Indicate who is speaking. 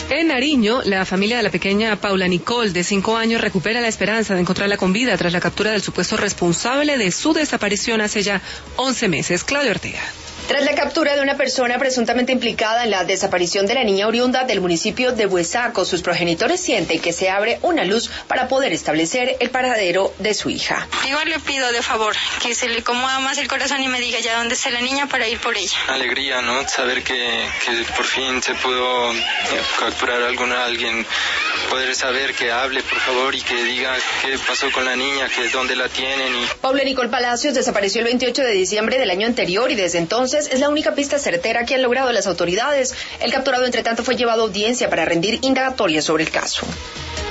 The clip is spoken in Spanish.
Speaker 1: En Nariño, la familia de la pequeña Paula Nicole, de 5 años, recupera la esperanza de encontrarla con vida tras la captura del supuesto responsable de su desaparición hace ya 11 meses. Claudio Ortega.
Speaker 2: Tras la captura de una persona presuntamente implicada en la desaparición de la niña oriunda del municipio de Huesaco, sus progenitores sienten que se abre una luz para poder establecer el paradero de su hija.
Speaker 3: Igual le pido de favor que se le conmueva más el corazón y me diga ya dónde está la niña para ir por ella.
Speaker 4: Alegría, ¿no? Saber que por fin se pudo capturar a alguien, poder saber que hable, por favor, y que diga qué pasó con la niña, que dónde la tienen.
Speaker 2: Paula Nicole Palacios desapareció el 28 de diciembre del año anterior y desde entonces es la única pista certera que han logrado las autoridades. El capturado, entre tanto, fue llevado a audiencia para rendir indagatorias sobre el caso.